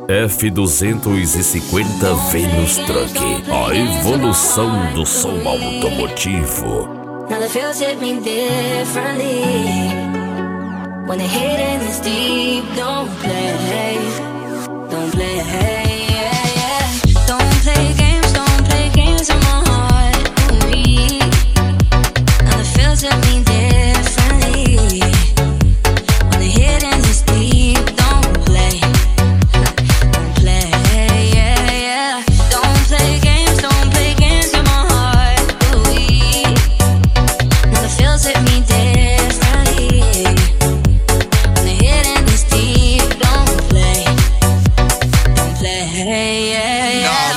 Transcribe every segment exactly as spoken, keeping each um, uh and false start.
F duzentos e cinquenta Venus Truck, a evolução do som automotivo. Now the feels hit me differently. When the hidden is deep, don't play, don't play, yeah, yeah. Don't play games, don't play games in my heart. Ooh-wee. Now the feels hit me differently. When the hidden is deep, don't play, don't play, yeah, yeah. Don't play games, don't play games in my heart. Ooh-wee. Now the feels hit me differently. When the hidden is deep, don't play, don't play, yeah, yeah.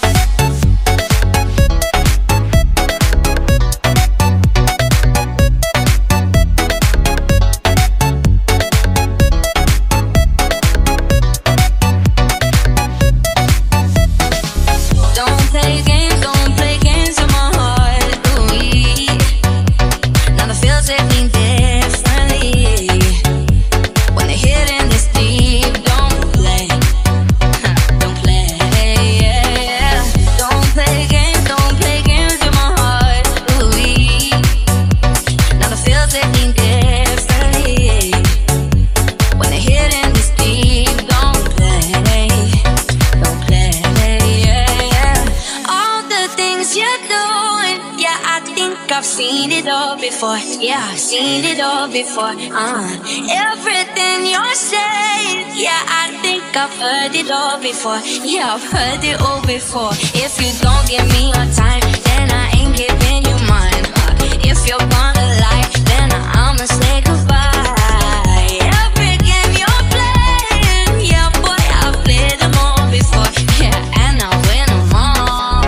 Don't play games, don't play games in my heart. Ooh-wee. Now the feels hit me differently. When the hidden is deep, don't play, don't play, yeah, yeah. Don't play games, don't play games in my heart. Ooh-wee. Now the feels hit me differently. When the hidden is deep, don't play, don't play, yeah, yeah. All the things you're doing, yeah, I think I've seen it all before. Yeah, I've seen it all before. Uh, everything you're saying, yeah, I think I've heard it all before. Yeah, I've heard it all before. If you don't give me your time, then I ain't giving you mine. Uh, if you're gonna lie, then I'ma say goodbye. Every game you're playing, yeah, boy, I've played them all before. Yeah, and I win them all.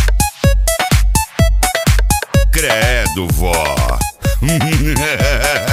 Credo, vó.